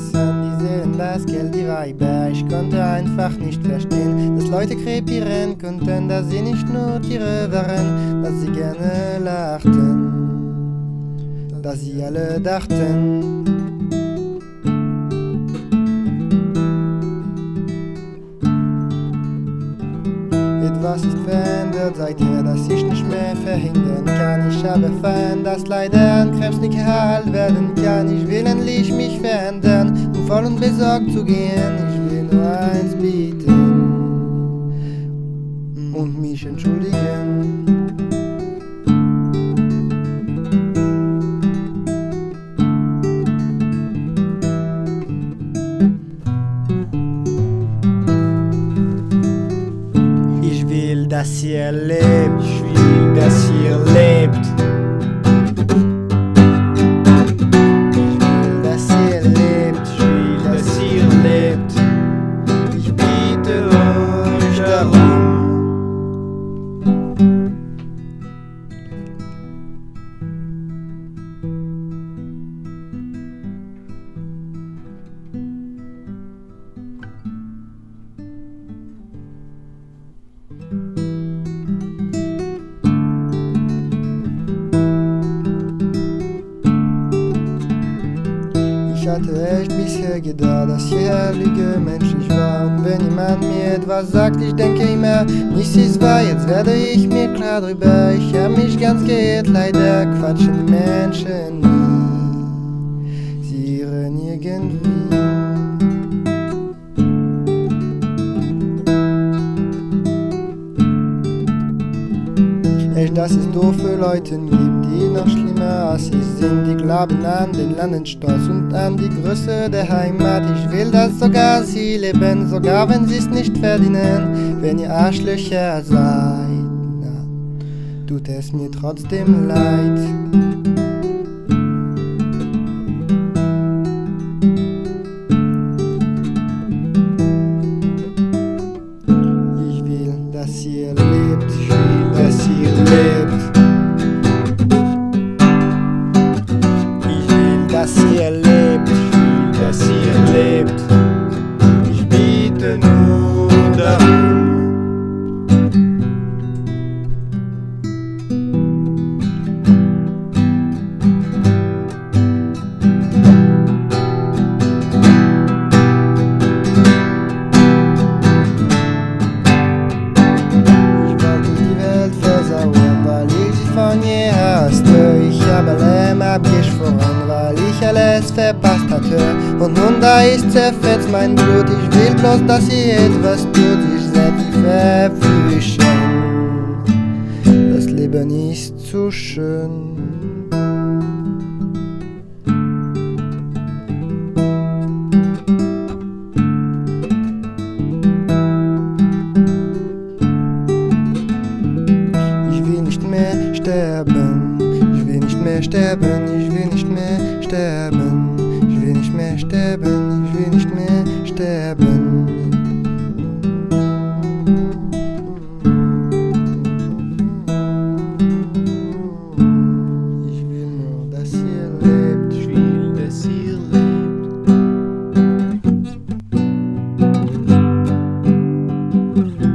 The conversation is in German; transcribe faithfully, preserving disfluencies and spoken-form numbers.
an die Seelen, das Geld, die Weiber. Ich konnte einfach nicht verstehen, dass Leute krepieren konnten, dass sie nicht nur Tiere waren, dass sie gerne lachten, dass sie alle dachten. Etwas ist verändert seither, dass ich nicht mehr verhindern kann. Ich habe erfahren, dass leider an Krebs nicht geheilt werden kann. Ich will endlich mich verändern, um voll und besorgt zu gehen. Ich will nur eins bieten und mich entschuldigen. Dass ihr lebt, ich will, dass ihr lebt. Ich will, dass ihr lebt, ich will, dass ihr lebt. Ich bitte euch darum. Ich hatte echt bisher gedacht, dass jeder Lüge menschlich war. Und wenn jemand mir etwas sagt, ich denke immer, nichts ist wahr, jetzt werde ich mir klar drüber. Ich hab mich ganz geirrt, leider quatschen die Menschen nie. Sie irren irgendwie. Echt, dass es doofe Leute gibt, die noch schlimmer als ich sind. Die glauben an den Landesstolz und an die Größe der Heimat. Ich will, dass sogar sie leben, sogar wenn sie es nicht verdienen. Wenn ihr Arschlöcher seid, na, tut es mir trotzdem leid. Ich will, dass ihr lebt, ich will, dass ihr lebt. Ich will, dass ihr lebt, ich will, dass ihr lebt. Ich bitte nur darum. Weil ich sie von je hasste. Ich habe Lärm abgeschworen, weil ich alles verpasst hatte. Und nun da ist zerfetzt mein Blut. Ich will bloß, dass ihr etwas tut. Ich seh die verflüchen. Das Leben ist zu schön. Sterben, ich will nicht mehr sterben, ich will nicht mehr sterben, ich will nicht mehr sterben, ich will nicht mehr sterben. Ich will nur, dass ihr lebt, ich will, dass ihr lebt.